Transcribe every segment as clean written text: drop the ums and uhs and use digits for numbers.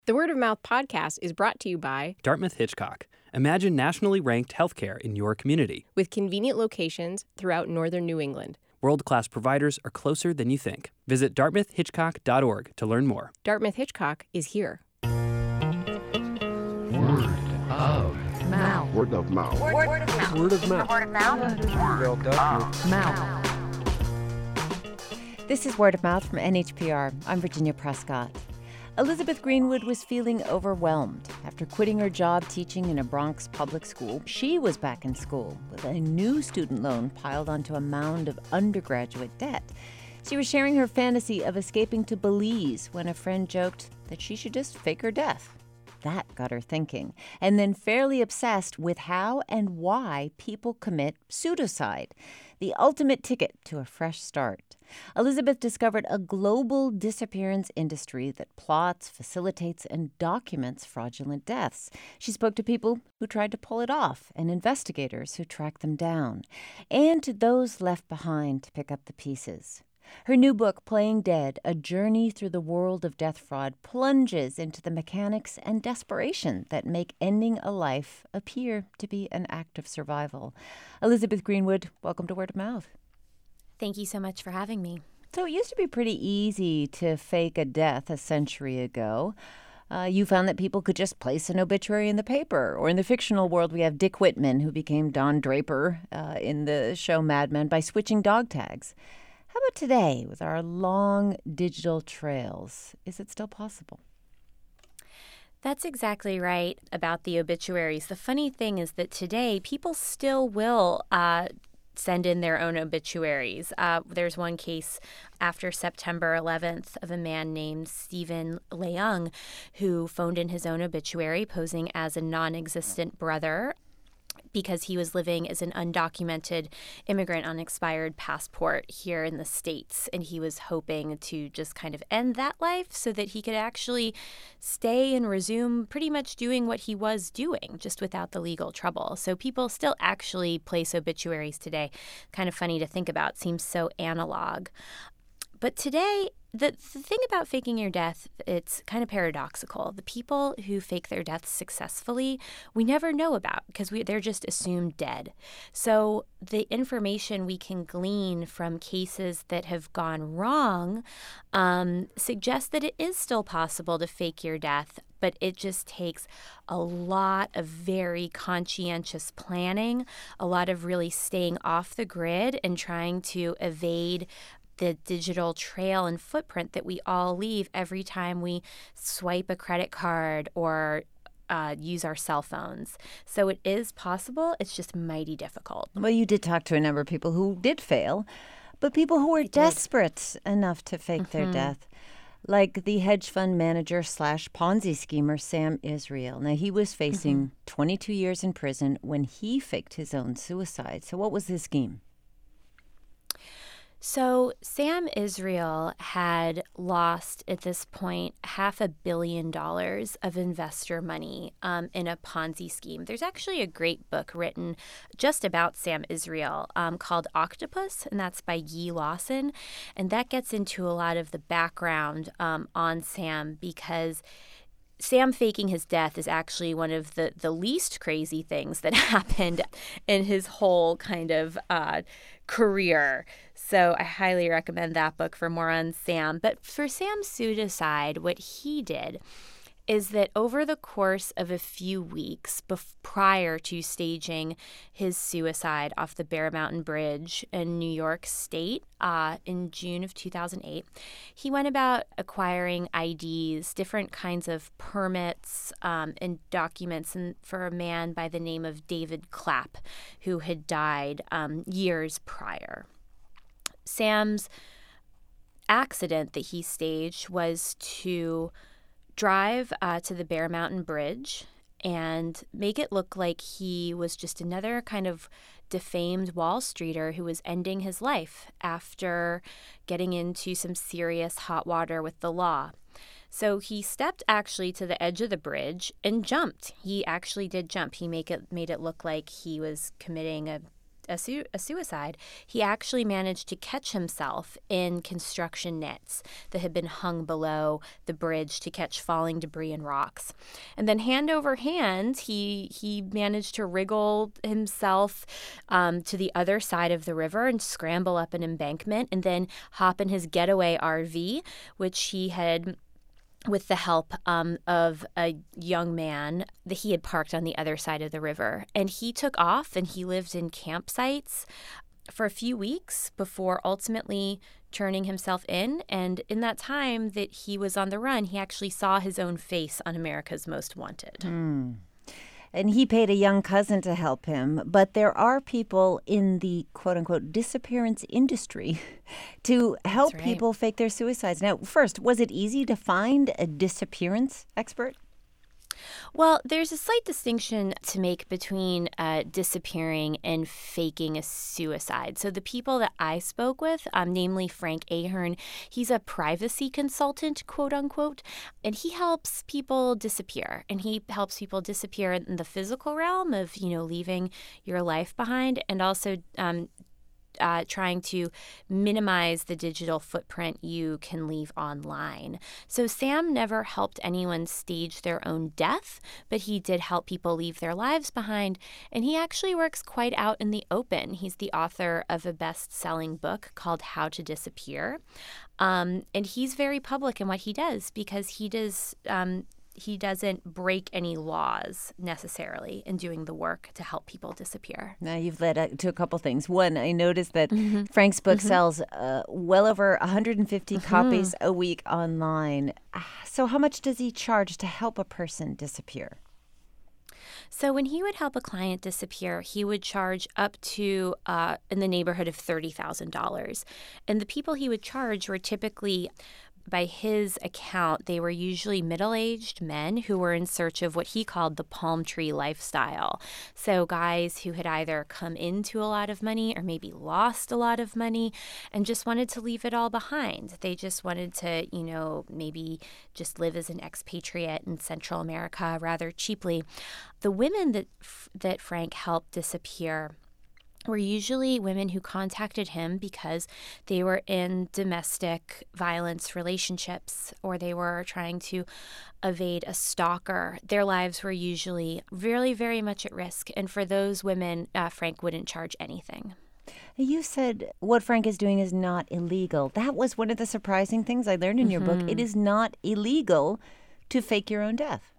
The Word of Mouth podcast is brought to you by Dartmouth Hitchcock. Imagine nationally ranked healthcare in your community. with convenient locations throughout northern New England. World-class providers are closer than you think. Visit dartmouthhitchcock.org to learn more. Dartmouth Hitchcock is here. Word of mouth. Word of mouth. Word of mouth. Word of mouth. Word of mouth. Mouth. This is Word of Mouth from NHPR. I'm Virginia Prescott. Elizabeth Greenwood was feeling overwhelmed. After quitting her job teaching in a Bronx public school, she was back in school with a new student loan piled onto a mound of undergraduate debt. She was sharing her fantasy of escaping to Belize when a friend joked that she should just fake her death. That got her thinking, and then fairly obsessed with how and why people commit pseudocide, the ultimate ticket to a fresh start. Elizabeth discovered a global disappearance industry that plots, facilitates, and documents fraudulent deaths. She spoke to people who tried to pull it off and investigators who tracked them down, and to those left behind to pick up the pieces. Her new book, Playing Dead, A Journey Through the World of Death Fraud, plunges into the mechanics and desperation that make ending a life appear to be an act of survival. Elizabeth Greenwood, welcome to Word of Mouth. Thank you so much for having me. So it used to be pretty easy to fake a death a century ago. You found that people could just place an obituary in the paper. Or in the fictional world, we have Dick Whitman, who became Don Draper in the show Mad Men by switching dog tags. How about today with our long digital trails? Is it still possible? That's exactly right about the obituaries. The funny thing is that today people still will send in their own obituaries. There's one case after September 11th of a man named Stephen Leung who phoned in his own obituary posing as a non-existent brother because he was living as an undocumented immigrant on expired passport here in the States. And he was hoping to just kind of end that life so that he could actually stay and resume pretty much doing what he was doing, just without the legal trouble. So people still actually place obituaries today. Kind of funny to think about. Seems so analog. But today, the thing about faking your death, it's kind of paradoxical. The people who fake their deaths successfully, we never know about because they're just assumed dead. So the information we can glean from cases that have gone wrong suggests that it is still possible to fake your death, but it just takes a lot of very conscientious planning, a lot of really staying off the grid and trying to evade the digital trail and footprint that we all leave every time we swipe a credit card or use our cell phones. So it is possible. It's just mighty difficult. Well, you did talk to a number of people who did fail, but people who were desperate enough to fake their death, like the hedge fund manager / Ponzi schemer Sam Israel. Now, he was facing 22 years in prison when he faked his own suicide. So what was his scheme? So Sam Israel had lost at this point $500 million of investor money in a Ponzi scheme. There's actually a great book written just about Sam Israel called Octopus, and that's by Guy Lawson. And that gets into a lot of the background on Sam because Sam faking his death is actually one of the least crazy things that happened in his whole kind of career. So I highly recommend that book for more on Sam. But for Sam's suicide, what he did is that over the course of a few weeks prior to staging his suicide off the Bear Mountain Bridge in New York State in June of 2008, he went about acquiring IDs, different kinds of permits and documents for a man by the name of David Clapp, who had died years prior. Sam's accident that he staged was to drive to the Bear Mountain Bridge and make it look like he was just another kind of defamed Wall Streeter who was ending his life after getting into some serious hot water with the law. So he stepped actually to the edge of the bridge and jumped. He actually did jump. He made it look like he was committing a a suicide, he actually managed to catch himself in construction nets that had been hung below the bridge to catch falling debris and rocks. And then hand over hand, he managed to wriggle himself to the other side of the river and scramble up an embankment and then hop in his getaway RV, which he had, with the help of a young man that he had parked on the other side of the river. And he took off and he lived in campsites for a few weeks before ultimately turning himself in. And in that time that he was on the run, he actually saw his own face on America's Most Wanted. And he paid a young cousin to help him. But there are people in the quote-unquote disappearance industry to help people fake their suicides. Now, first, was it easy to find a disappearance expert? Well, there's a slight distinction to make between disappearing and faking a suicide. So the people that I spoke with, namely Frank Ahern, he's a privacy consultant, quote unquote, and he helps people disappear. And he helps people disappear in the physical realm of, leaving your life behind, and also trying to minimize the digital footprint you can leave online. So Sam never helped anyone stage their own death, but he did help people leave their lives behind, and he actually works quite out in the open. He's the author of a best-selling book called How to Disappear, and he's very public in what he does because he doesn't break any laws necessarily in doing the work to help people disappear. Now, you've led to a couple things. One, I noticed that Frank's book sells well over 150 copies a week online. So how much does he charge to help a person disappear? So when he would help a client disappear, he would charge up to in the neighborhood of $30,000. And the people he would charge were typically, by his account, they were usually middle-aged men who were in search of what he called the palm tree lifestyle. So guys who had either come into a lot of money or maybe lost a lot of money and just wanted to leave it all behind. They just wanted to, maybe just live as an expatriate in Central America rather cheaply. The women that Frank helped disappear were usually women who contacted him because they were in domestic violence relationships or they were trying to evade a stalker. Their lives were usually very, very much at risk. And for those women, Frank wouldn't charge anything. You said what Frank is doing is not illegal. That was one of the surprising things I learned in your book. It is not illegal to fake your own death.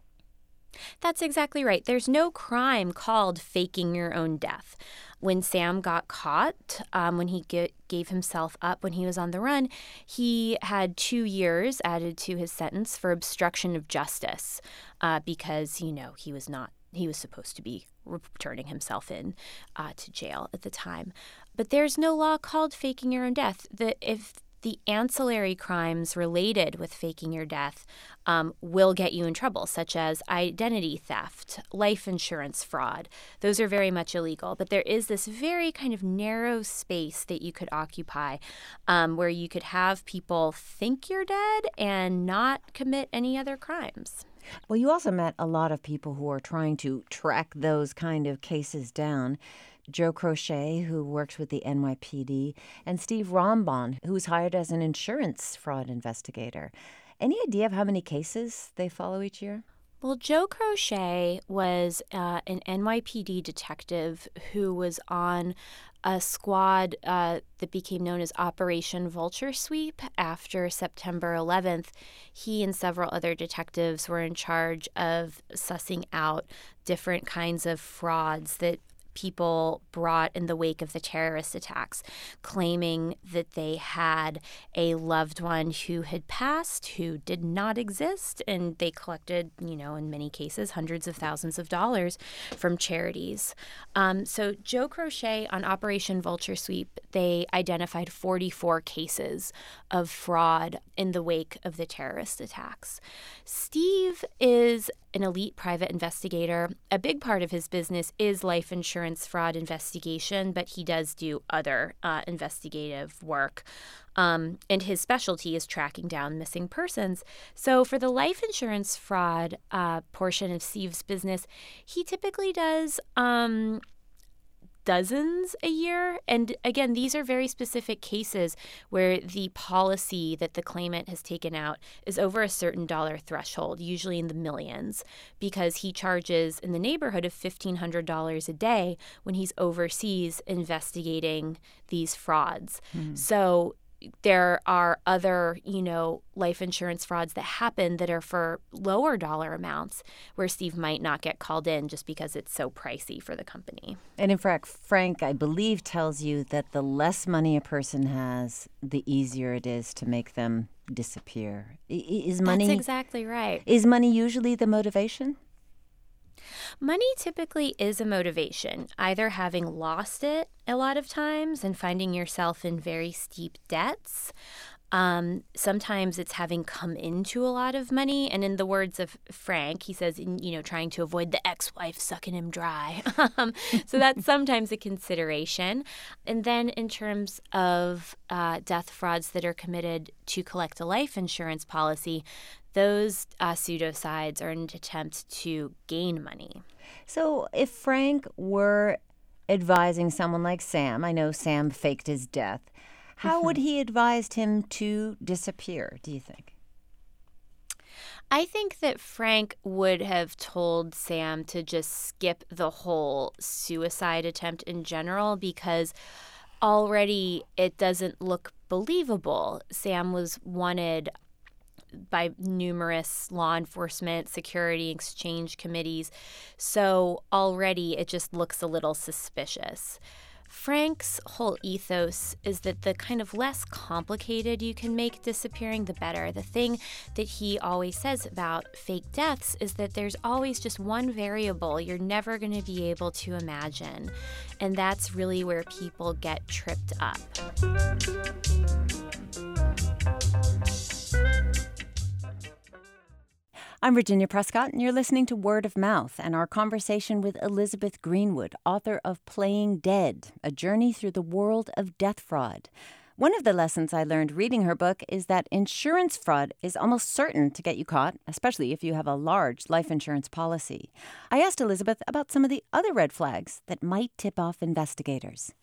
That's exactly right. There's no crime called faking your own death. When Sam got caught, when he gave himself up when he was on the run, he had 2 years added to his sentence for obstruction of justice because, he was supposed to be returning himself in to jail at the time. But there's no law called faking your own death. If the ancillary crimes related with faking your death will get you in trouble, such as identity theft, life insurance fraud. Those are very much illegal. But there is this very kind of narrow space that you could occupy where you could have people think you're dead and not commit any other crimes. Well, you also met a lot of people who are trying to track those kind of cases down. Joe Crochet, who works with the NYPD, and Steve Rombon, who was hired as an insurance fraud investigator. Any idea of how many cases they follow each year? Well, Joe Crochet was an NYPD detective who was on a squad that became known as Operation Vulture Sweep after September 11th. He and several other detectives were in charge of sussing out different kinds of frauds that people brought in the wake of the terrorist attacks, claiming that they had a loved one who had passed, who did not exist, and they collected, in many cases, hundreds of thousands of dollars from charities. So Joe Crochet on Operation Vulture Sweep, they identified 44 cases of fraud in the wake of the terrorist attacks. Steve is an elite private investigator. A big part of his business is life insurance fraud investigation, but he does do other investigative work. And his specialty is tracking down missing persons. So for the life insurance fraud portion of Steve's business, he typically does dozens a year. And again, these are very specific cases where the policy that the claimant has taken out is over a certain dollar threshold, usually in the millions, because he charges in the neighborhood of $1,500 a day when he's overseas investigating these frauds. So there are other, life insurance frauds that happen that are for lower dollar amounts where Steve might not get called in just because it's so pricey for the company. And in fact, Frank, I believe, tells you that the less money a person has, the easier it is to make them disappear. Is money? That's exactly right. Is money usually the motivation? Money typically is a motivation, either having lost it a lot of times and finding yourself in very steep debts. Sometimes it's having come into a lot of money. And in the words of Frank, he says, trying to avoid the ex-wife sucking him dry. So that's sometimes a consideration. And then in terms of death frauds that are committed to collect a life insurance policy, those pseudocides are an attempt to gain money. So if Frank were advising someone like Sam, I know Sam faked his death, how would he advise him to disappear, do you think? I think that Frank would have told Sam to just skip the whole suicide attempt in general because already it doesn't look believable. Sam was wanted by numerous law enforcement, security, exchange committees. So already it just looks a little suspicious. Frank's whole ethos is that the kind of less complicated you can make disappearing, the better. The thing that he always says about fake deaths is that there's always just one variable you're never going to be able to imagine. And that's really where people get tripped up. I'm Virginia Prescott, and you're listening to Word of Mouth and our conversation with Elizabeth Greenwood, author of Playing Dead, A Journey Through the World of Death Fraud. One of the lessons I learned reading her book is that insurance fraud is almost certain to get you caught, especially if you have a large life insurance policy. I asked Elizabeth about some of the other red flags that might tip off investigators.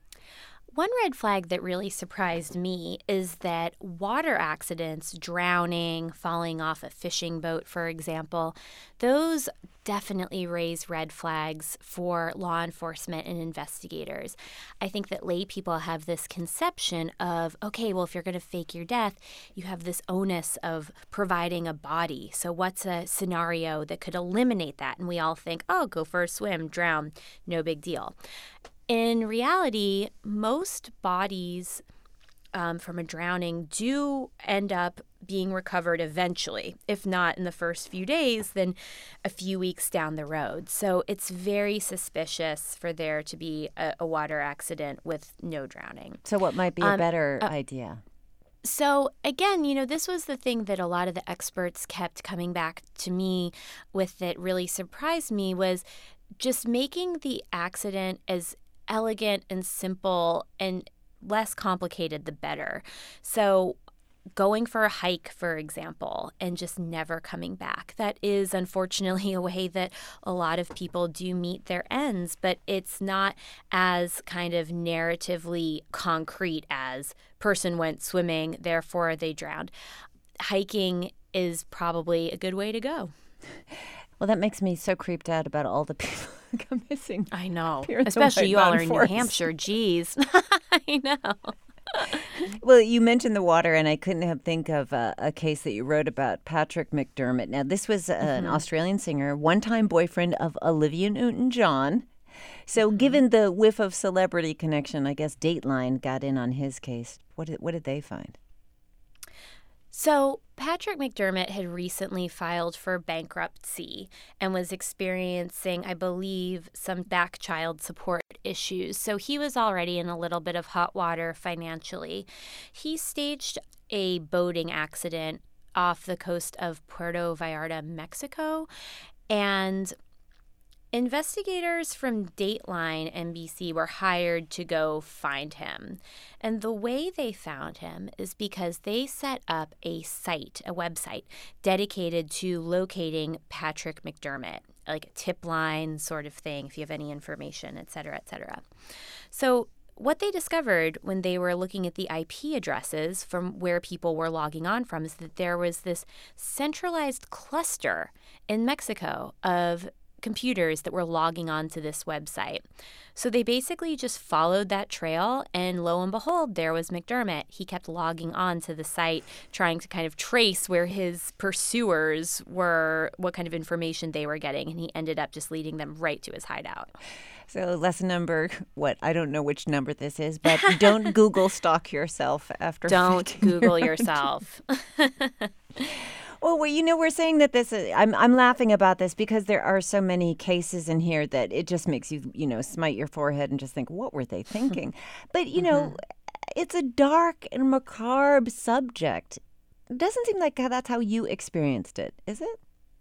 One red flag that really surprised me is that water accidents, drowning, falling off a fishing boat, for example, those definitely raise red flags for law enforcement and investigators. I think that lay people have this conception of, okay, well, if you're going to fake your death, you have this onus of providing a body. So what's a scenario that could eliminate that? And we all think, oh, go for a swim, drown, no big deal. In reality, most bodies from a drowning do end up being recovered eventually. If not in the first few days, then a few weeks down the road. So it's very suspicious for there to be a water accident with no drowning. So what might be a better idea? So again, this was the thing that a lot of the experts kept coming back to me with that really surprised me was just making the accident as elegant and simple and less complicated, the better. So going for a hike, for example, and just never coming back. That is unfortunately a way that a lot of people do meet their ends, but it's not as kind of narratively concrete as person went swimming, therefore they drowned. Hiking is probably a good way to go. Well, that makes me so creeped out about all the people who go missing. I know. Especially you all are in New Hampshire. Geez. I know. Well, you mentioned the water, and I couldn't help think of a case that you wrote about, Patrick McDermott. Now, this was an Australian singer, one-time boyfriend of Olivia Newton-John. So given the whiff of celebrity connection, I guess Dateline got in on his case. What did they find? So Patrick McDermott had recently filed for bankruptcy and was experiencing, I believe, some back child support issues. So he was already in a little bit of hot water financially. He staged a boating accident off the coast of Puerto Vallarta, Mexico, and investigators from Dateline NBC were hired to go find him. And the way they found him is because they set up a website dedicated to locating Patrick McDermott. like a tip line sort of thing if you have any information, et cetera, et cetera. So what they discovered when they were looking at the IP addresses from where people were logging on from is that there was this centralized cluster in Mexico of computers that were logging on to this website. So they basically just followed that trail, and lo and behold, there was McDermott. He kept logging on to the site, trying to kind of trace where his pursuers were, what kind of information they were getting, and he ended up just leading them right to his hideout. So lesson number, I don't know which number this is, but don't Google stalk yourself after. Don't Google yourself. Well, we're saying that this is, I'm laughing about this because there are so many cases in here that it just makes you, smite your forehead and just think, what were they thinking? But, it's a dark and macabre subject. It doesn't seem like that's how you experienced it, is it?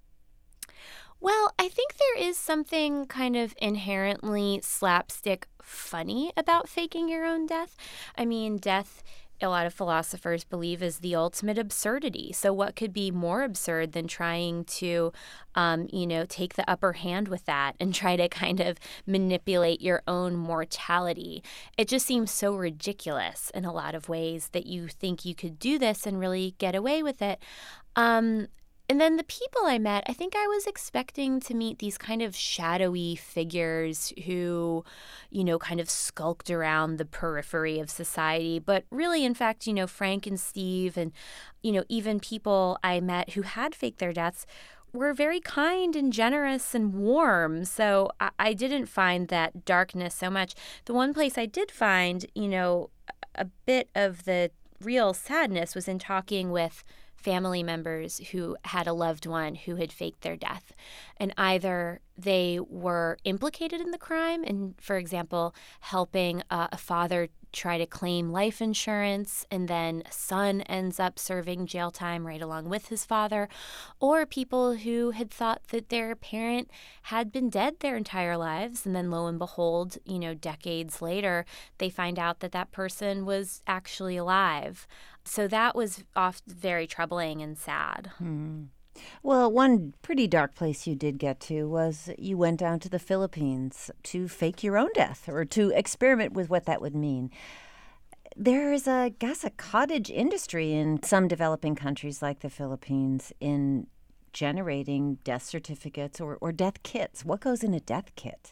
Well, I think there is something kind of inherently slapstick funny about faking your own death. I mean, death, a lot of philosophers believe, is the ultimate absurdity. So what could be more absurd than trying to, take the upper hand with that and try to kind of manipulate your own mortality? It just seems so ridiculous in a lot of ways that you think you could do this and really get away with it. And then the people I met, I think I was expecting to meet these kind of shadowy figures who, kind of skulked around the periphery of society. But really, in fact, Frank and Steve and, even people I met who had faked their deaths were very kind and generous and warm. So I didn't find that darkness so much. The one place I did find, a bit of the real sadness was in talking with family members who had a loved one who had faked their death. And either they were implicated in the crime and, for example, helping a father try to claim life insurance, and then a son ends up serving jail time right along with his father, or people who had thought that their parent had been dead their entire lives, and then lo and behold, decades later, they find out that that person was actually alive. So that was very troubling and sad. Well, one pretty dark place you did get to was you went down to the Philippines to fake your own death, or to experiment with what that would mean. There is, a cottage industry in some developing countries like the Philippines in generating death certificates or death kits. What goes in a death kit?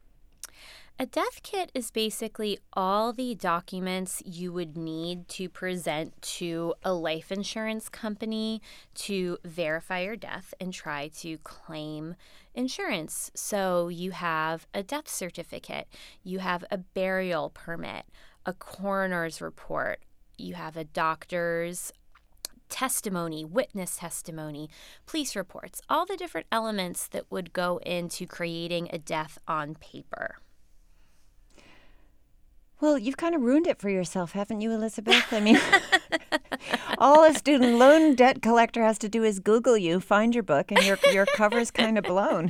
A death kit is basically all the documents you would need to present to a life insurance company to verify your death and try to claim insurance. So you have a death certificate, you have a burial permit, a coroner's report, you have a doctor's testimony, witness testimony, police reports, all the different elements that would go into creating a death on paper. Well, you've kind of ruined it for yourself, haven't you, Elizabeth? I mean, all a student loan debt collector has to do is Google you, find your book, and your cover's kind of blown.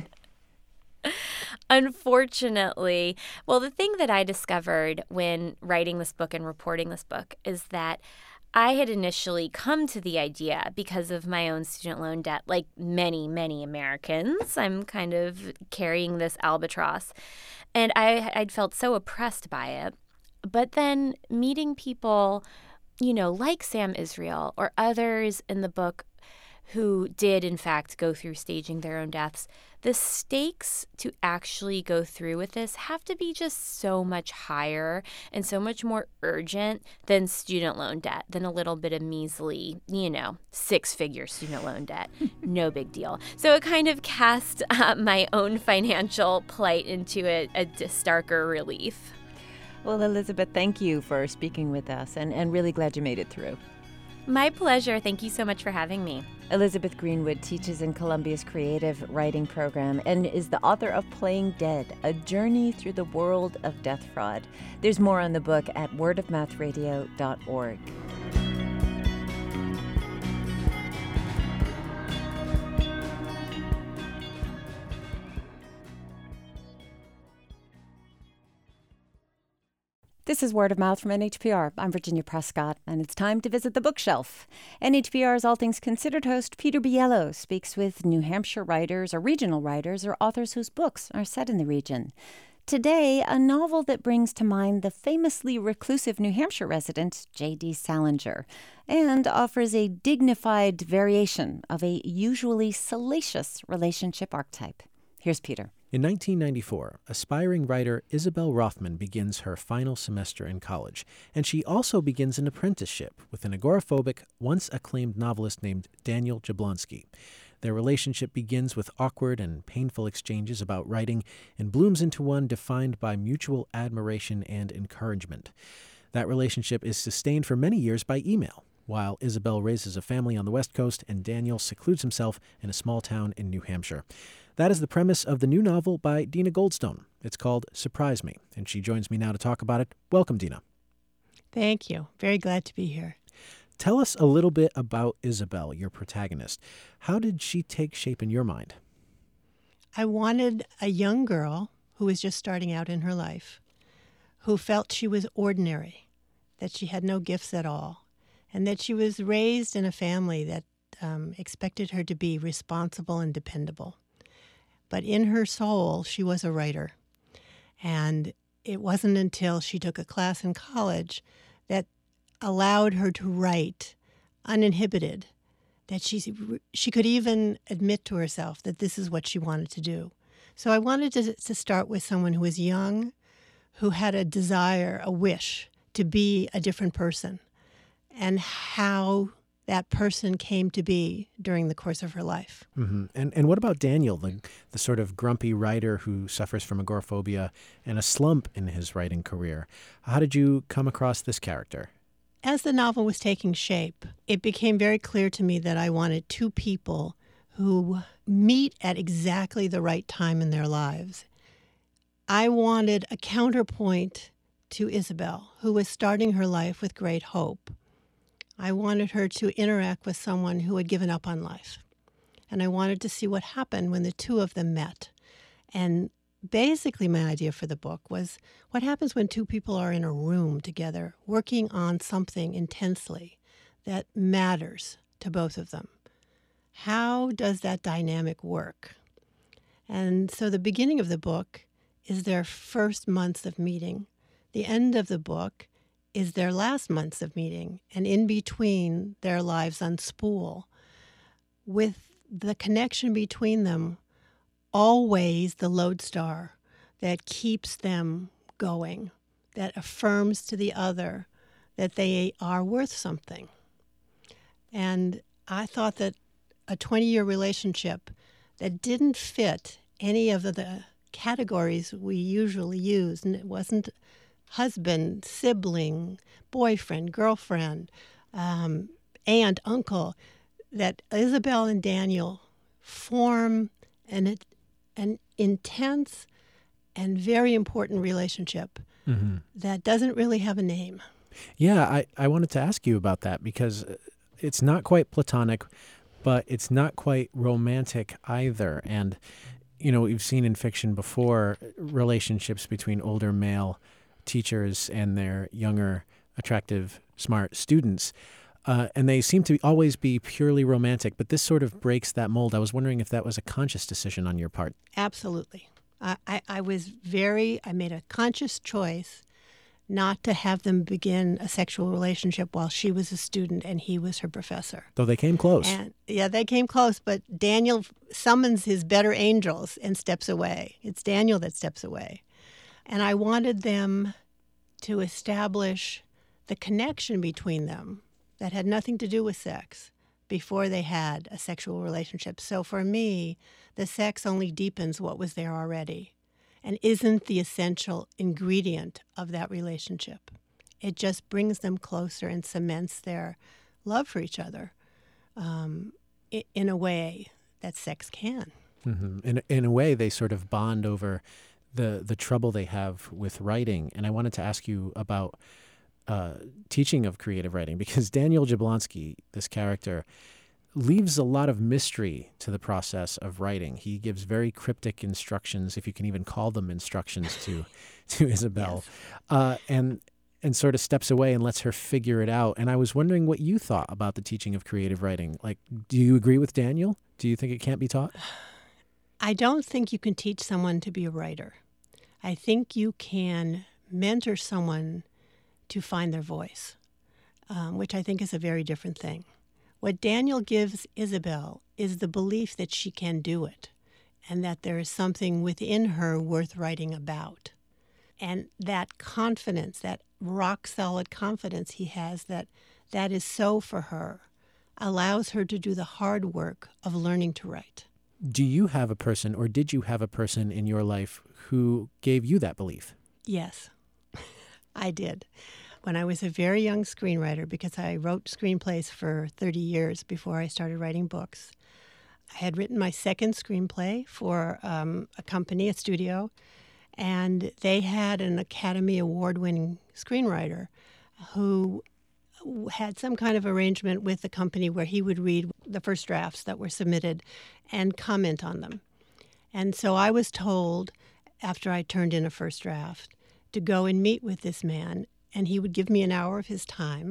Unfortunately. Well, the thing that I discovered when writing this book and reporting this book is that I had initially come to the idea because of my own student loan debt, like many, many Americans. I'm kind of carrying this albatross, and I'd felt so oppressed by it. But then meeting people, like Sam Israel or others in the book who did, in fact, go through staging their own deaths, the stakes to actually go through with this have to be just so much higher and so much more urgent than student loan debt, than a little bit of measly, 6-figure student loan debt. No big deal. So it kind of cast my own financial plight into a starker relief. Well, Elizabeth, thank you for speaking with us, and really glad you made it through. My pleasure. Thank you so much for having me. Elizabeth Greenwood teaches in Columbia's creative writing program and is the author of Playing Dead, A Journey Through the World of Death Fraud. There's more on the book at wordofmouthradio.org. This is Word of Mouth from NHPR. I'm Virginia Prescott, and it's time to visit the bookshelf. NHPR's All Things Considered host Peter Biello speaks with New Hampshire writers or regional writers or authors whose books are set in the region. Today, a novel that brings to mind the famously reclusive New Hampshire resident J.D. Salinger and offers a dignified variation of a usually salacious relationship archetype. Here's Peter. In 1994, aspiring writer Isabel Rothman begins her final semester in college, and she also begins an apprenticeship with an agoraphobic, once acclaimed novelist named Daniel Jablonski. Their relationship begins with awkward and painful exchanges about writing and blooms into one defined by mutual admiration and encouragement. That relationship is sustained for many years by email, while Isabel raises a family on the West Coast and Daniel secludes himself in a small town in New Hampshire. That is the premise of the new novel by Dina Goldstone. It's called Surprise Me, and she joins me now to talk about it. Welcome, Dina. Thank you. Very glad to be here. Tell us a little bit about Isabel, your protagonist. How did she take shape in your mind? I wanted a young girl who was just starting out in her life, who felt she was ordinary, that she had no gifts at all, and that she was raised in a family that expected her to be responsible and dependable. But in her soul, she was a writer. And it wasn't until she took a class in college that allowed her to write uninhibited, that she could even admit to herself that this is what she wanted to do. So I wanted to start with someone who was young, who had a desire, a wish to be a different person, and how that person came to be during the course of her life. Mm-hmm. And what about Daniel, the sort of grumpy writer who suffers from agoraphobia and a slump in his writing career? How did you come across this character? As the novel was taking shape, it became very clear to me that I wanted two people who meet at exactly the right time in their lives. I wanted a counterpoint to Isabel, who was starting her life with great hope. I wanted her to interact with someone who had given up on life. And I wanted to see what happened when the two of them met. And basically my idea for the book was what happens when two people are in a room together working on something intensely that matters to both of them. How does that dynamic work? And so the beginning of the book is their first months of meeting. The end of the book is their last months of meeting, and in between their lives unspool, with the connection between them always the lodestar that keeps them going, that affirms to the other that they are worth something. And I thought that a 20-year relationship that didn't fit any of the categories we usually use, and it wasn't husband, sibling, boyfriend, girlfriend, aunt, uncle, that Isabel and Daniel form an intense and very important relationship that doesn't really have a name. Yeah, I wanted to ask you about that because it's not quite platonic, but it's not quite romantic either. And, you know, we've seen in fiction before relationships between older male teachers and their younger, attractive, smart students. And they seem to always be purely romantic, but this sort of breaks that mold. I was wondering if that was a conscious decision on your part. Absolutely. I made a conscious choice not to have them begin a sexual relationship while she was a student and he was her professor. Though they came close. And, yeah, they came close, but Daniel summons his better angels and steps away. It's Daniel that steps away. And I wanted them to establish the connection between them that had nothing to do with sex before they had a sexual relationship. So for me, the sex only deepens what was there already and isn't the essential ingredient of that relationship. It just brings them closer and cements their love for each other in a way that sex can. Mm-hmm. In a way, they sort of bond over the trouble they have with writing. And I wanted to ask you about teaching of creative writing, because Daniel Jablonski, this character, leaves a lot of mystery to the process of writing. He gives very cryptic instructions, if you can even call them instructions, to Isabel. Yes. And and sort of steps away and lets her figure it out. And I was wondering what you thought about the teaching of creative writing. Like, do you agree with Daniel? Do you think it can't be taught? I don't think you can teach someone to be a writer. I think you can mentor someone to find their voice, which I think is a very different thing. What Daniel gives Isabel is the belief that she can do it and that there is something within her worth writing about. And that confidence, that rock-solid confidence he has that is so for her, allows her to do the hard work of learning to write. Do you have a person, or did you have a person in your life who gave you that belief? Yes, I did. When I was a very young screenwriter, because I wrote screenplays for 30 years before I started writing books, I had written my second screenplay for a company, a studio, and they had an Academy Award-winning screenwriter who had some kind of arrangement with the company where he would read the first drafts that were submitted and comment on them. And so I was told, after I turned in a first draft, to go and meet with this man, and he would give me an hour of his time,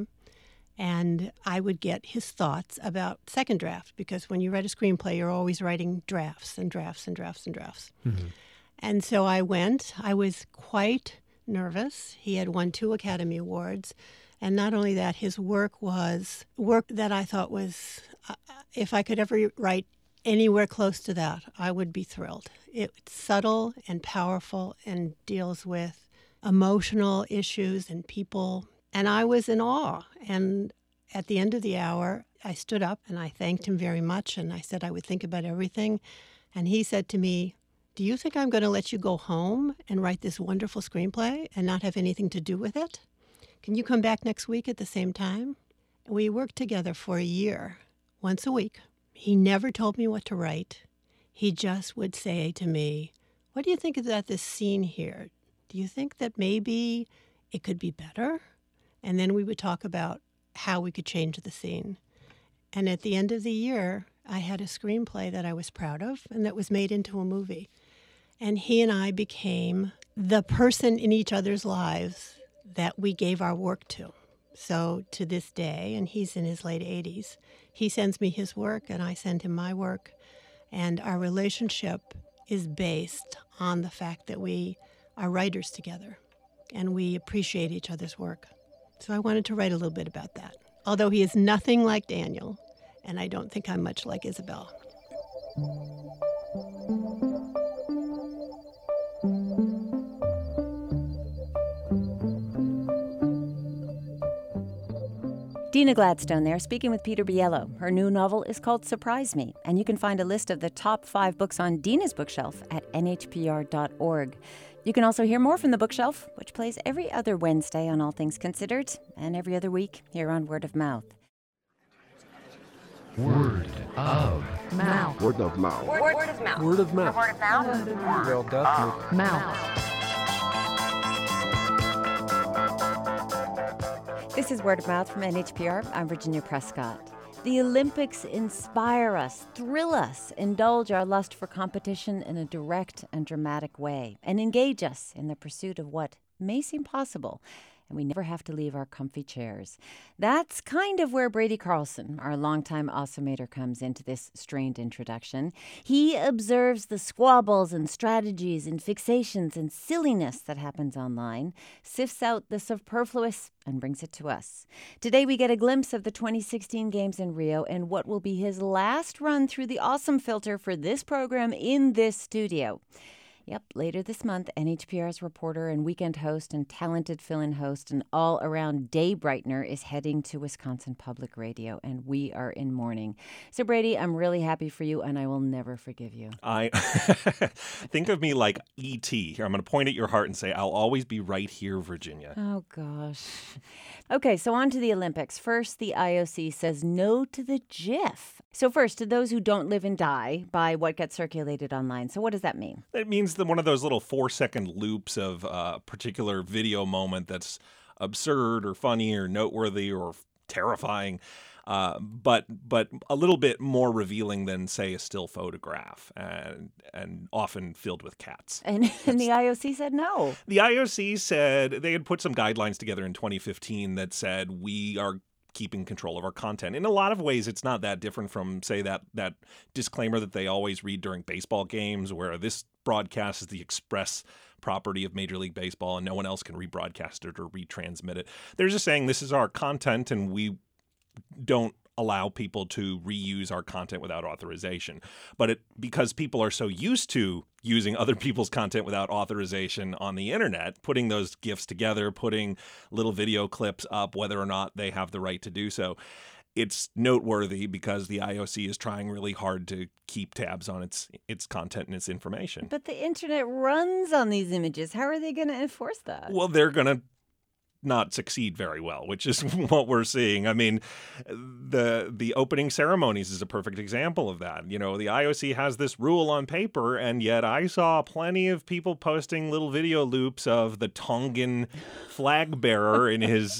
and I would get his thoughts about second draft, because when you write a screenplay, you're always writing drafts and drafts and drafts and drafts. Mm-hmm. And so I went. I was quite nervous. He had won 2 Academy Awards. And not only that, his work was work that I thought was, if I could ever write anywhere close to that, I would be thrilled. It's subtle and powerful and deals with emotional issues and people. And I was in awe. And at the end of the hour, I stood up and I thanked him very much. And I said I would think about everything. And he said to me, "Do you think I'm going to let you go home and write this wonderful screenplay and not have anything to do with it? Can you come back next week at the same time?" We worked together for a year, once a week. He never told me what to write. He just would say to me, "What do you think about this scene here? Do you think that maybe it could be better?" And then we would talk about how we could change the scene. And at the end of the year, I had a screenplay that I was proud of and that was made into a movie. And he and I became the person in each other's lives that we gave our work to. So to this day, and he's in his late 80s, he sends me his work and I send him my work. And our relationship is based on the fact that we are writers together and we appreciate each other's work. So I wanted to write a little bit about that. Although he is nothing like Daniel, and I don't think I'm much like Isabel. Dina Gladstone there, speaking with Peter Biello. Her new novel is called Surprise Me, and you can find a list of the top 5 books on Dina's bookshelf at nhpr.org. You can also hear more from the bookshelf, which plays every other Wednesday on All Things Considered, and every other week here on Word of Mouth. Word of mouth. Word of mouth. Word of mouth. Word of mouth. Word of mouth. Mouth. This is Word of Mouth from NHPR. I'm Virginia Prescott. The Olympics inspire us, thrill us, indulge our lust for competition in a direct and dramatic way, and engage us in the pursuit of what may seem possible, and we never have to leave our comfy chairs. That's kind of where Brady Carlson, our longtime Awesomator, comes into this strained introduction. He observes the squabbles and strategies and fixations and silliness that happens online, sifts out the superfluous, and brings it to us. Today we get a glimpse of the 2016 Games in Rio and what will be his last run through the awesome filter for this program in this studio. Yep, later this month, NHPR's reporter and weekend host and talented fill-in host and all-around day brightener is heading to Wisconsin Public Radio, and we are in mourning. So, Brady, I'm really happy for you, and I will never forgive you. I think of me like E.T. Here, I'm going to point at your heart and say, I'll always be right here, Virginia. Oh, gosh. Okay, so on to the Olympics. First, the IOC says no to the GIF. So first, to those who don't live and die by what gets circulated online. So what does that mean? It means that one of those little 4-second loops of a particular video moment that's absurd or funny or noteworthy or terrifying but a little bit more revealing than, say, a still photograph, and often filled with cats. And the IOC said no. The IOC said they had put some guidelines together in 2015 that said we are keeping control of our content. In a lot of ways, it's not that different from, say, that disclaimer that they always read during baseball games, where this broadcast is the express property of Major League Baseball and no one else can rebroadcast it or retransmit it. They're just saying this is our content and we don't allow people to reuse our content without authorization. But because people are so used to using other people's content without authorization on the internet, putting those GIFs together, putting little video clips up, whether or not they have the right to do so, it's noteworthy because the IOC is trying really hard to keep tabs on its content and its information. But the internet runs on these images. How are they going to enforce that? Well, they're going to not succeed very well, which is what we're seeing. I mean, the opening ceremonies is a perfect example of that. You know, the IOC has this rule on paper, and yet I saw plenty of people posting little video loops of the Tongan flag bearer in his,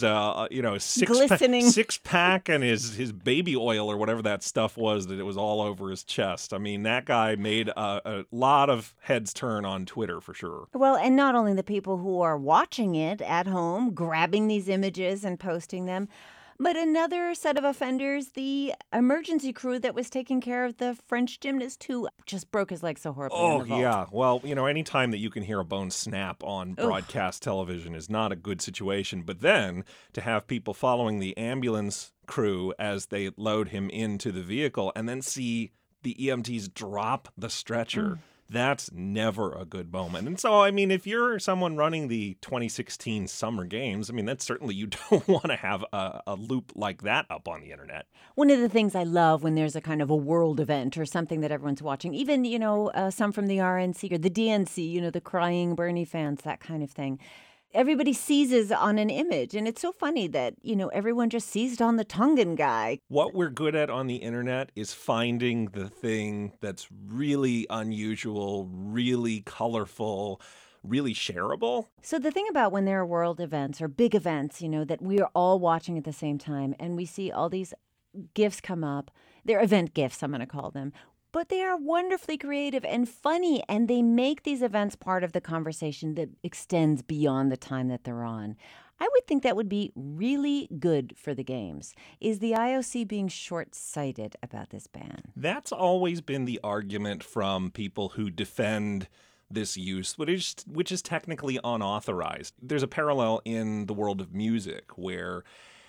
six pack and his baby oil or whatever that stuff was that it was all over his chest. I mean, that guy made a lot of heads turn on Twitter for sure. Well, and not only the people who are watching it at home, grabbing these images and posting them, but another set of offenders, the emergency crew that was taking care of the French gymnast who just broke his leg so horribly. Oh, yeah. Well, anytime that you can hear a bone snap on broadcast television is not a good situation. But then to have people following the ambulance crew as they load him into the vehicle and then see the EMTs drop the stretcher. That's never a good moment. And so, I mean, if you're someone running the 2016 Summer Games, I mean, that's certainly, you don't want to have a loop like that up on the internet. One of the things I love when there's a kind of a world event or something that everyone's watching, even, some from the RNC or the DNC, the Crying Bernie fans, that kind of thing. Everybody seizes on an image, and it's so funny that, everyone just seized on the Tongan guy. What we're good at on the internet is finding the thing that's really unusual, really colorful, really shareable. So the thing about when there are world events or big events, that we are all watching at the same time, and we see all these GIFs come up, they're event GIFs, I'm going to call them. But they are wonderfully creative and funny, and they make these events part of the conversation that extends beyond the time that they're on. I would think that would be really good for the games. Is the IOC being short-sighted about this ban? That's always been the argument from people who defend this use, which is technically unauthorized. There's a parallel in the world of music where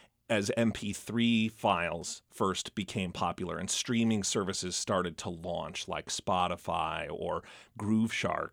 as MP3 files first became popular and streaming services started to launch like Spotify or Grooveshark,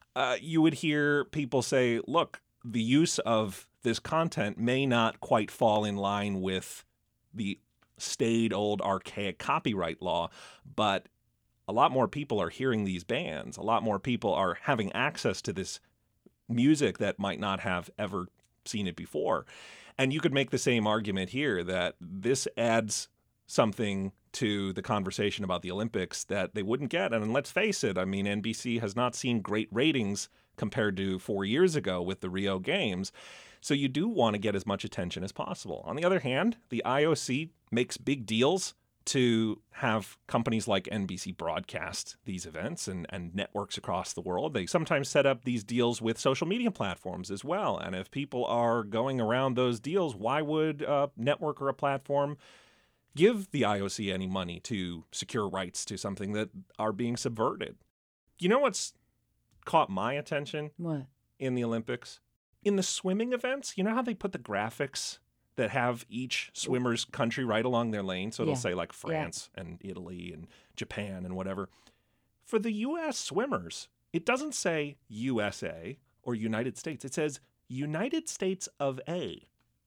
you would hear people say, look, the use of this content may not quite fall in line with the staid old archaic copyright law, but a lot more people are hearing these bands. A lot more people are having access to this music that might not have ever seen it before. And you could make the same argument here that this adds something to the conversation about the Olympics that they wouldn't get. And let's face it, I mean, NBC has not seen great ratings compared to 4 years ago with the Rio Games. So you do want to get as much attention as possible. On the other hand, the IOC makes big deals to have companies like NBC broadcast these events and networks across the world. They sometimes set up these deals with social media platforms as well. And if people are going around those deals, why would a network or a platform give the IOC any money to secure rights to something that are being subverted? You know what's caught my attention? What? In the Olympics? In the swimming events, you know how they put the graphics that have each swimmer's country right along their lane? So it'll say like France and Italy and Japan and whatever. For the U.S. swimmers, it doesn't say USA or United States. It says United States of A.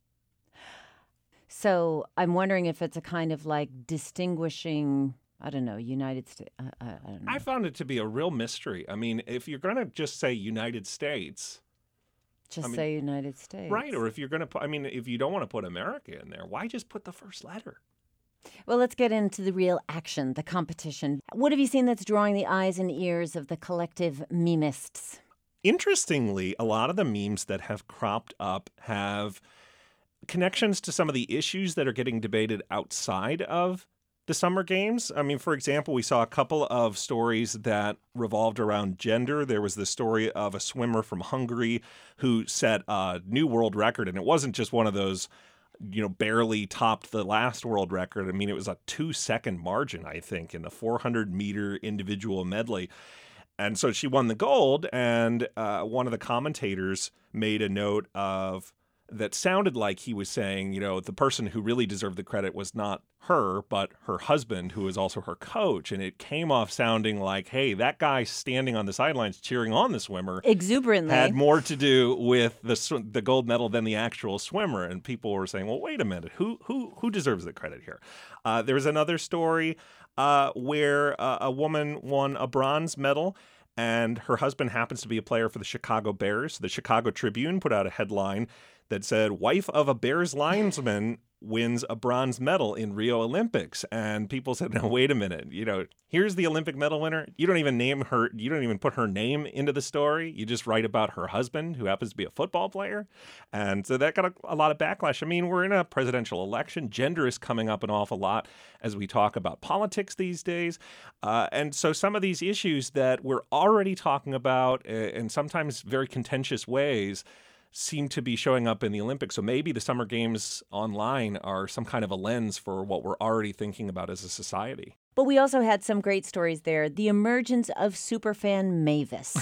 So I'm wondering if it's a kind of like distinguishing, I don't know, United States. I don't know. I found it to be a real mystery. I mean, if you're going to just say United States, say United States. Right. Or if you're going to put, if you don't want to put America in there, why just put the first letter? Well, let's get into the real action, the competition. What have you seen that's drawing the eyes and ears of the collective memists? Interestingly, a lot of the memes that have cropped up have connections to some of the issues that are getting debated outside of the Summer Games. I mean, for example, we saw a couple of stories that revolved around gender. There was the story of a swimmer from Hungary who set a new world record, and it wasn't just one of those, barely topped the last world record. I mean, it was a 2-second margin, I think, in the 400-meter individual medley. And so she won the gold, and one of the commentators made a note of that sounded like he was saying, the person who really deserved the credit was not her, but her husband, who was also her coach. And it came off sounding like, hey, that guy standing on the sidelines cheering on the swimmer exuberantly had more to do with the gold medal than the actual swimmer. And people were saying, well, wait a minute, who deserves the credit here? There was another story where a woman won a bronze medal, and her husband happens to be a player for the Chicago Bears. The Chicago Tribune put out a headline that said, wife of a Bears linesman wins a bronze medal in Rio Olympics. And people said, no, wait a minute. Here's the Olympic medal winner. You don't even name her. You don't even put her name into the story. You just write about her husband, who happens to be a football player. And so that got a lot of backlash. I mean, we're in a presidential election. Gender is coming up an awful lot as we talk about politics these days. And so some of these issues that we're already talking about in sometimes very contentious ways seem to be showing up in the Olympics. So maybe the Summer Games online are some kind of a lens for what we're already thinking about as a society. But we also had some great stories there. The emergence of superfan Mavis.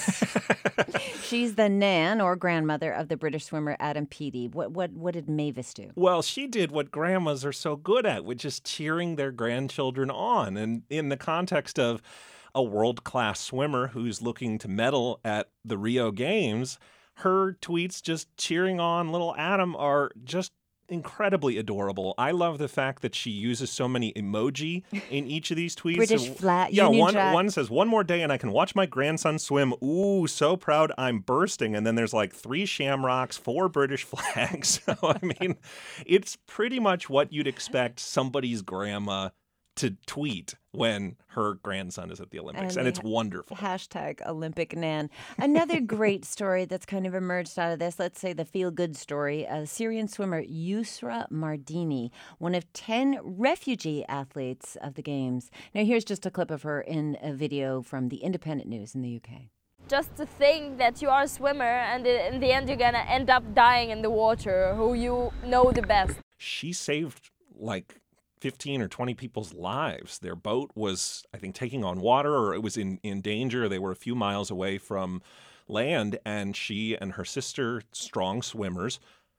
She's the nan or grandmother of the British swimmer Adam Peaty. What did Mavis do? Well, she did what grandmas are so good at, which is cheering their grandchildren on. And in the context of a world-class swimmer who's looking to medal at the Rio Games, her tweets just cheering on little Adam are just incredibly adorable. I love the fact that she uses so many emoji in each of these tweets. British flag. Yeah, Union one Jack. says, one more day and I can watch my grandson swim. Ooh, so proud I'm bursting. And then there's like 3 shamrocks, 4 British flags. So, I mean, it's pretty much what you'd expect somebody's grandma to tweet when her grandson is at the Olympics, and it's wonderful. Hashtag Olympic Nan. Another great story that's kind of emerged out of this, let's say the feel-good story, Syrian swimmer Yusra Mardini, one of 10 refugee athletes of the Games. Now here's just a clip of her in a video from the Independent News in the UK. Just to think that you are a swimmer and in the end you're going to end up dying in the water, who you know the best. She saved like 15 or 20 people's lives. Their boat was, I think, taking on water, or it was in danger. They were a few miles away from land, and she and her sister, strong swimmers,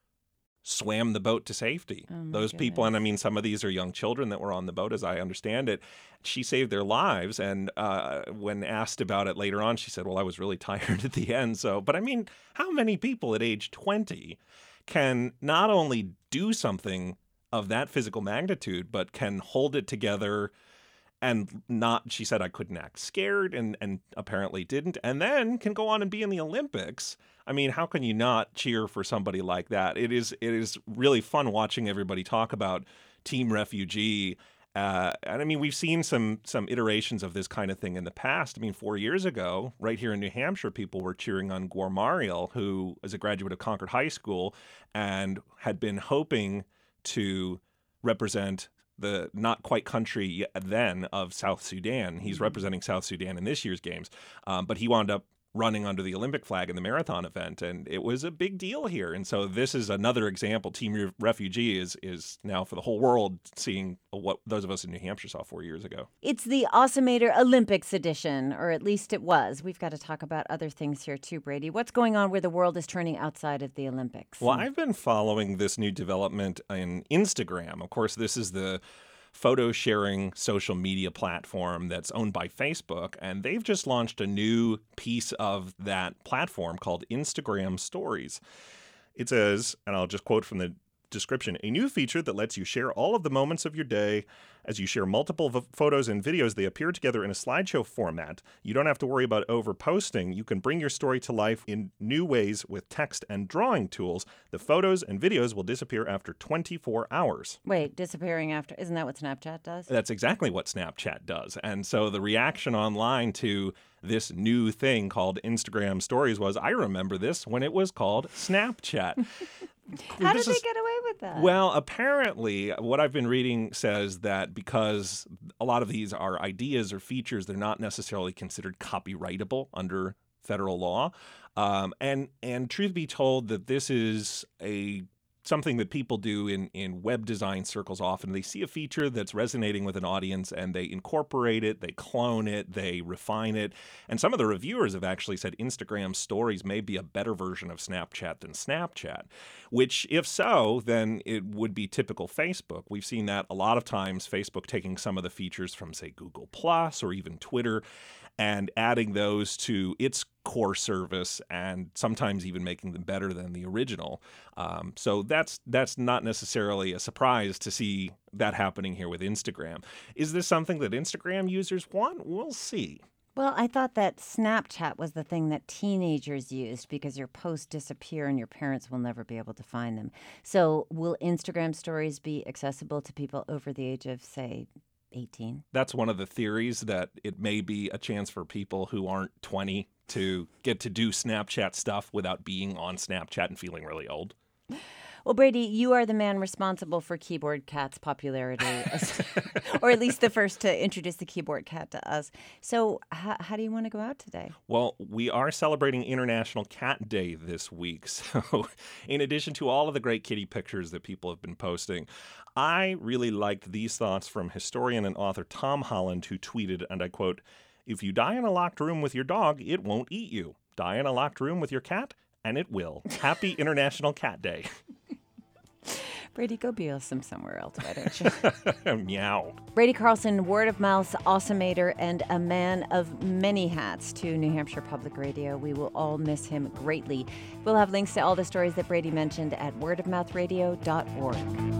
swam the boat to safety. Those people, and I mean, some of these are young children that were on the boat, as I understand it. She saved their lives, and when asked about it later on, she said, well, I was really tired at the end. So, but I mean, how many people at age 20 can not only do something of that physical magnitude, but can hold it together and not, she said, I couldn't act scared, and apparently didn't, and then can go on and be in the Olympics. I mean, how can you not cheer for somebody like that? It is really fun watching everybody talk about Team Refugee. And I mean, we've seen some iterations of this kind of thing in the past. I mean, 4 years ago, right here in New Hampshire, people were cheering on Gwar Mariel, who is a graduate of Concord High School and had been hoping to represent the not quite country yet then of South Sudan. He's representing South Sudan in this year's games, but he wound up running under the Olympic flag in the marathon event, and it was a big deal here. And so this is another example. Team Refugee is now for the whole world seeing what those of us in New Hampshire saw 4 years ago. It's the Awesomator Olympics edition, or at least it was. We've got to talk about other things here too, Brady. What's going on where the world is turning outside of the Olympics? Well, I've been following this new development in Instagram. Of course, this is the photo sharing social media platform that's owned by Facebook, and they've just launched a new piece of that platform called Instagram Stories. It says, and I'll just quote from the description, a new feature that lets you share all of the moments of your day. As you share multiple photos and videos, they appear together in a slideshow format. You don't have to worry about overposting. You can bring your story to life in new ways with text and drawing tools. The photos and videos will disappear after 24 hours. Wait, disappearing after? Isn't that what Snapchat does? That's exactly what Snapchat does. And so the reaction online to this new thing called Instagram Stories was, I remember this when it was called Snapchat. How did they get away with that? Well, apparently, what I've been reading says that because a lot of these are ideas or features, they're not necessarily considered copyrightable under federal law. And truth be told, that this is something that people do in web design circles often. They see a feature that's resonating with an audience and they incorporate it, they clone it, they refine it. And some of the reviewers have actually said Instagram stories may be a better version of Snapchat than Snapchat, which if so, then it would be typical Facebook. We've seen that a lot of times, Facebook taking some of the features from, say, Google Plus or even Twitter and adding those to its core service and sometimes even making them better than the original. So that's not necessarily a surprise to see that happening here with Instagram. Is this something that Instagram users want? We'll see. Well, I thought that Snapchat was the thing that teenagers used because your posts disappear and your parents will never be able to find them. So will Instagram stories be accessible to people over the age of, say, 18? That's one of the theories, that it may be a chance for people who aren't 20 to get to do Snapchat stuff without being on Snapchat and feeling really old. Well, Brady, you are the man responsible for Keyboard Cat's popularity, or at least the first to introduce the Keyboard Cat to us. So how do you want to go out today? Well, we are celebrating International Cat Day this week. So in addition to all of the great kitty pictures that people have been posting, I really liked these thoughts from historian and author Tom Holland, who tweeted, and I quote, "If you die in a locked room with your dog, it won't eat you. Die in a locked room with your cat, and it will. Happy International Cat Day." Brady, go be awesome somewhere else, why don't you? Meow. Brady Carlson, word of mouth awesomator and a man of many hats to New Hampshire Public Radio. We will all miss him greatly. We'll have links to all the stories that Brady mentioned at wordofmouthradio.org.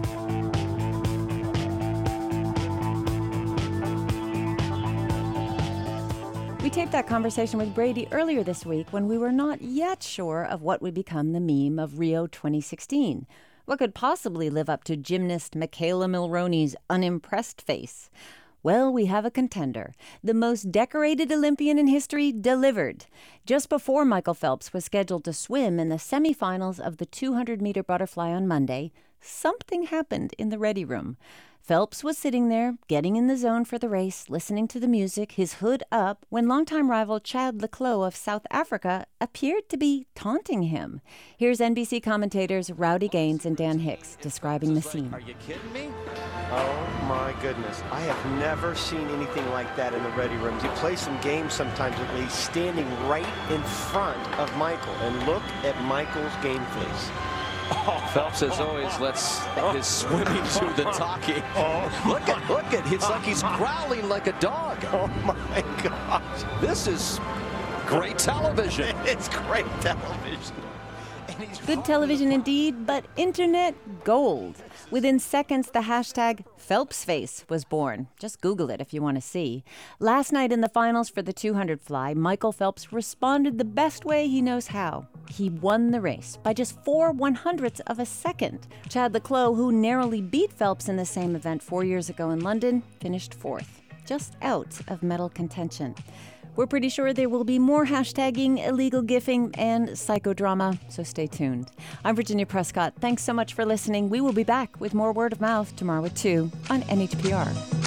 We taped that conversation with Brady earlier this week when we were not yet sure of what would become the meme of Rio 2016. What could possibly live up to gymnast Michaela Mulroney's unimpressed face? Well, we have a contender. The most decorated Olympian in history delivered. Just before Michael Phelps was scheduled to swim in the semifinals of the 200-meter butterfly on Monday, something happened in the ready room. Phelps was sitting there, getting in the zone for the race, listening to the music, his hood up, when longtime rival Chad le Clos of South Africa appeared to be taunting him. Here's NBC commentators Rowdy Gaines and Dan Hicks describing the scene. Are you kidding me? Oh, my goodness. I have never seen anything like that in the ready rooms. You play some games sometimes with me standing right in front of Michael, and look at Michael's game face. Phelps, as always, lets his swimming do the talking. Look at, it's like he's growling like a dog. Oh, my gosh. This is great television. It's great television. Good television indeed, but internet gold. Within seconds, the hashtag PhelpsFace was born. Just Google it if you want to see. Last night in the finals for the 200 fly, Michael Phelps responded the best way he knows how. He won the race by just 4/100ths of a second. Chad le Clos, who narrowly beat Phelps in the same event 4 years ago in London, finished fourth, just out of medal contention. We're pretty sure there will be more hashtagging, illegal gifting, and psychodrama, so stay tuned. I'm Virginia Prescott. Thanks so much for listening. We will be back with more Word of Mouth tomorrow at 2 on NHPR.